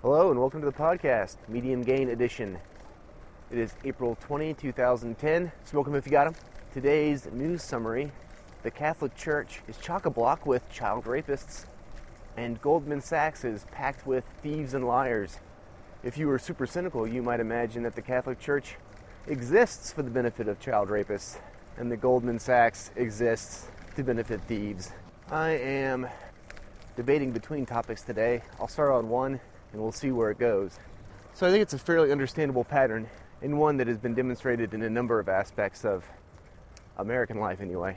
Hello and welcome to the podcast, Medium Gain Edition. It is April 20, 2010. Smoke 'em if you got 'em. Today's news summary: the Catholic Church is chock-a-block with child rapists, and Goldman Sachs is packed with thieves and liars. If you were super cynical, you might imagine that the Catholic Church exists for the benefit of child rapists, and the Goldman Sachs exists to benefit thieves. I am debating between topics today. I'll start on one, and we'll see where it goes. So I think it's a fairly understandable pattern, and one that has been demonstrated in a number of aspects of American life anyway.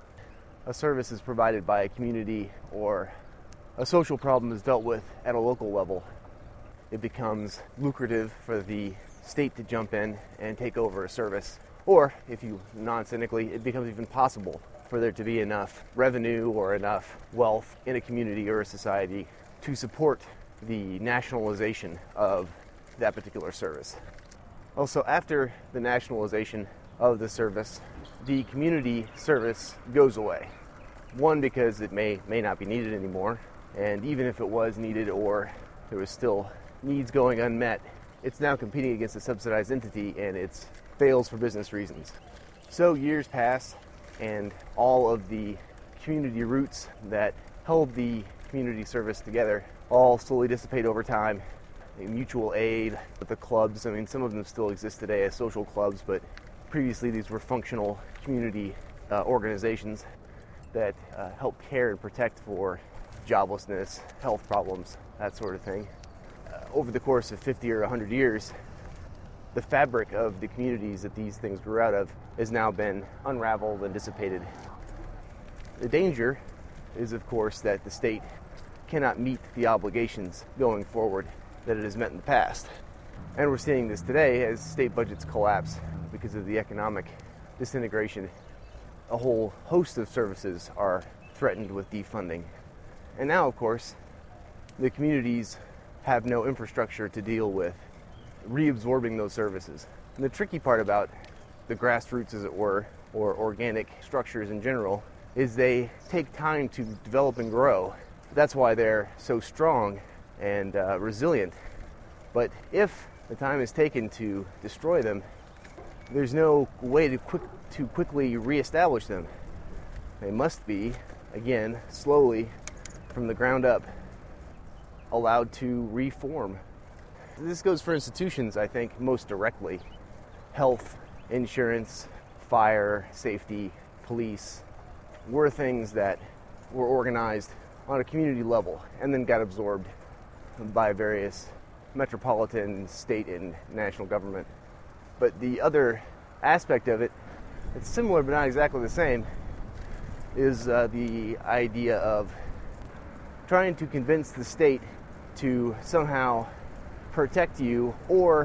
A service is provided by a community, or a social problem is dealt with at a local level. It becomes lucrative for the state to jump in and take over a service. Or, if you non-cynically, it becomes even possible for there to be enough revenue or enough wealth in a community or a society to support the nationalization of that particular service. Also, after the nationalization of the service, the community service goes away. One, because it may not be needed anymore, and even if it was needed or there was still needs going unmet, it's now competing against a subsidized entity and it fails for business reasons. So years pass, and all of the community roots that held the community service together all slowly dissipate over time. Mutual aid with the clubs, some of them still exist today as social clubs, but previously these were functional community organizations that help care and protect for joblessness, health problems, that sort of thing. Over the course of 50 or 100 years, the fabric of the communities that these things grew out of has now been unraveled and dissipated. The danger is, of course, that the state cannot meet the obligations going forward that it has met in the past. And we're seeing this today as state budgets collapse because of the economic disintegration. A whole host of services are threatened with defunding. And now, of course, the communities have no infrastructure to deal with reabsorbing those services. And the tricky part about the grassroots, as it were, or organic structures in general, is they take time to develop and grow. That's why they're so strong and resilient. But if the time is taken to destroy them, there's no way to quickly reestablish them. They must be, again, slowly, from the ground up, allowed to reform. This goes for institutions, I think, most directly. Health, insurance, fire, safety, police were things that were organized on a community level and then got absorbed by various metropolitan, state, and national government. But the other aspect of it, it's similar but not exactly the same, is the idea of trying to convince the state to somehow protect you or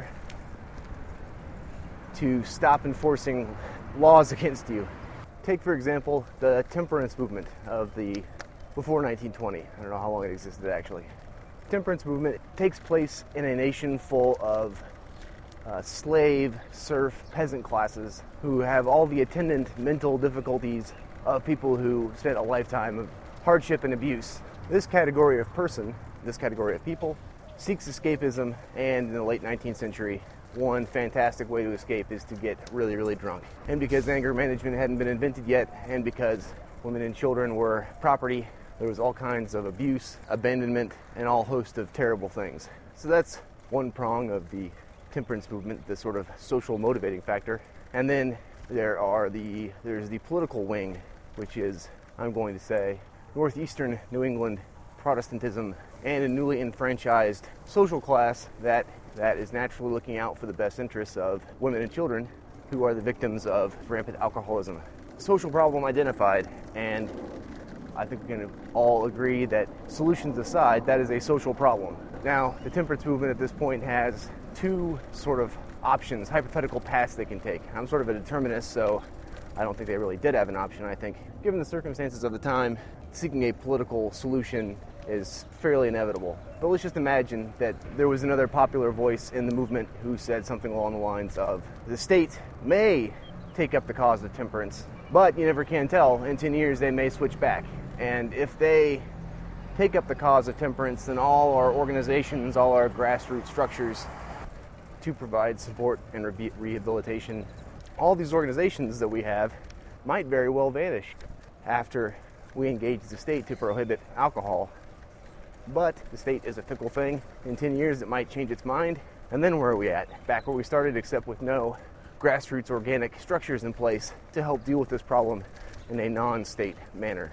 to stop enforcing laws against you. Take, for example, the temperance movement of before 1920. I don't know how long it existed, actually. Temperance movement takes place in a nation full of slave, serf, peasant classes who have all the attendant mental difficulties of people who spent a lifetime of hardship and abuse. This category of person, this category of people, seeks escapism, and in the late 19th century, one fantastic way to escape is to get really, really drunk. And because anger management hadn't been invented yet, and because women and children were property, there was all kinds of abuse, abandonment, and all host of terrible things. So that's one prong of the temperance movement, the sort of social motivating factor. And then there's the political wing, which is, I'm going to say, northeastern New England Protestantism and a newly enfranchised social class that is naturally looking out for the best interests of women and children who are the victims of rampant alcoholism. Social problem identified, and I think we can all agree that, solutions aside, that is a social problem. Now, the temperance movement at this point has two sort of options, hypothetical paths they can take. I'm sort of a determinist, so I don't think they really did have an option. I think, given the circumstances of the time, seeking a political solution is fairly inevitable. But let's just imagine that there was another popular voice in the movement who said something along the lines of, the state may take up the cause of temperance, but you never can tell. In 10 years, they may switch back. And if they take up the cause of temperance in all our organizations, all our grassroots structures to provide support and rehabilitation. All these organizations that we have might very well vanish after we engage the state to prohibit alcohol. But the state is a fickle thing. In 10 years it might change its mind. And then where are we at? Back where we started, except with no grassroots organic structures in place to help deal with this problem in a non-state manner.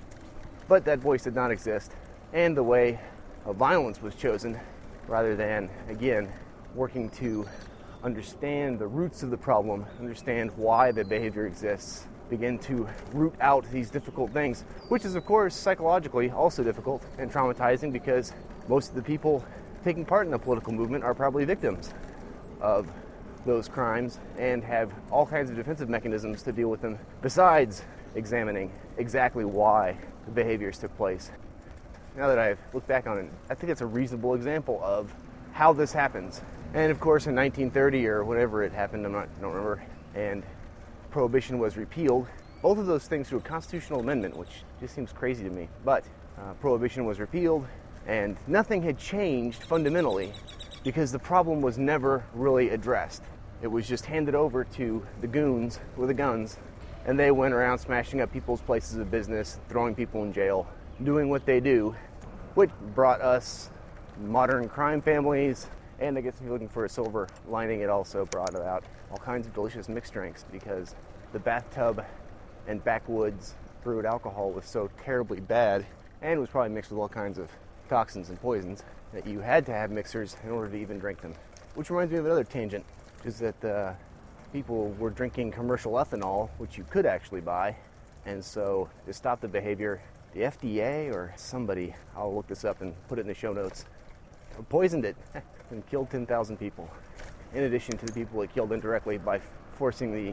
But that voice did not exist, and the way of violence was chosen rather than, again, working to understand the roots of the problem, understand why the behavior exists, begin to root out these difficult things, which is, of course, psychologically also difficult and traumatizing because most of the people taking part in the political movement are probably victims of those crimes and have all kinds of defensive mechanisms to deal with them besides examining exactly why the behaviors took place. Now that I've looked back on it, I think it's a reasonable example of how this happens. And of course in 1930 or whatever it happened, I don't remember, and Prohibition was repealed. Both of those things through a constitutional amendment, which just seems crazy to me. But Prohibition was repealed and nothing had changed fundamentally because the problem was never really addressed. It was just handed over to the goons with the guns, and they went around smashing up people's places of business, throwing people in jail, doing what they do, which brought us modern crime families, and I guess if you're looking for a silver lining, it also brought about all kinds of delicious mixed drinks because the bathtub and backwoods brewed alcohol was so terribly bad and was probably mixed with all kinds of toxins and poisons that you had to have mixers in order to even drink them. Which reminds me of another tangent, which is that people were drinking commercial ethanol, which you could actually buy, and so to stop the behavior, the FDA or somebody, I'll look this up and put it in the show notes, poisoned it and killed 10,000 people, in addition to the people it killed indirectly by forcing the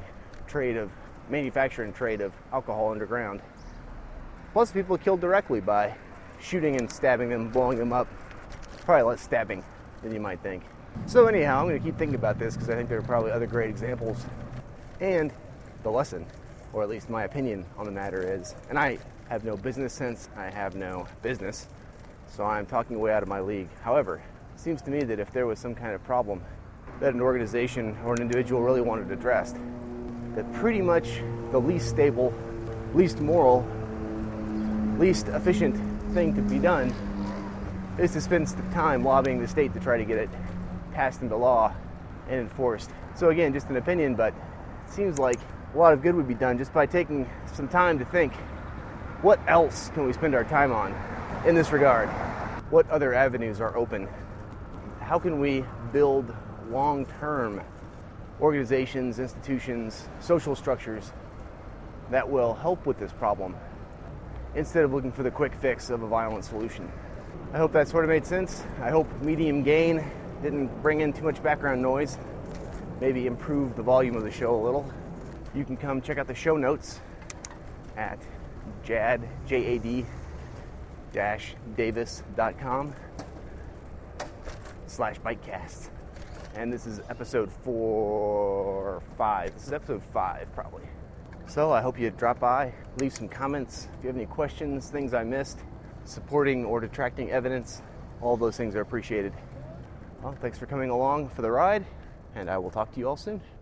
manufacture and trade of alcohol underground. Plus people it killed directly by shooting and stabbing them, blowing them up. Probably less stabbing than you might think. So anyhow, I'm going to keep thinking about this because I think there are probably other great examples. And the lesson, or at least my opinion on the matter is, and I have no business sense, I have no business, so I'm talking way out of my league. However, it seems to me that if there was some kind of problem that an organization or an individual really wanted addressed, that pretty much the least stable, least moral, least efficient thing to be done is to spend time lobbying the state to try to get it passed into law and enforced. So again, just an opinion, but it seems like a lot of good would be done just by taking some time to think, what else can we spend our time on in this regard? What other avenues are open? How can we build long-term organizations, institutions, social structures that will help with this problem instead of looking for the quick fix of a violent solution? I hope that sort of made sense. I hope medium gain didn't bring in too much background noise. Maybe improve the volume of the show a little. You can come check out the show notes at jad-davis.com/bitecast. And this is episode 5. This is episode 5, probably. So I hope you drop by, leave some comments. If you have any questions, things I missed, supporting or detracting evidence, all those things are appreciated. Well, thanks for coming along for the ride, and I will talk to you all soon.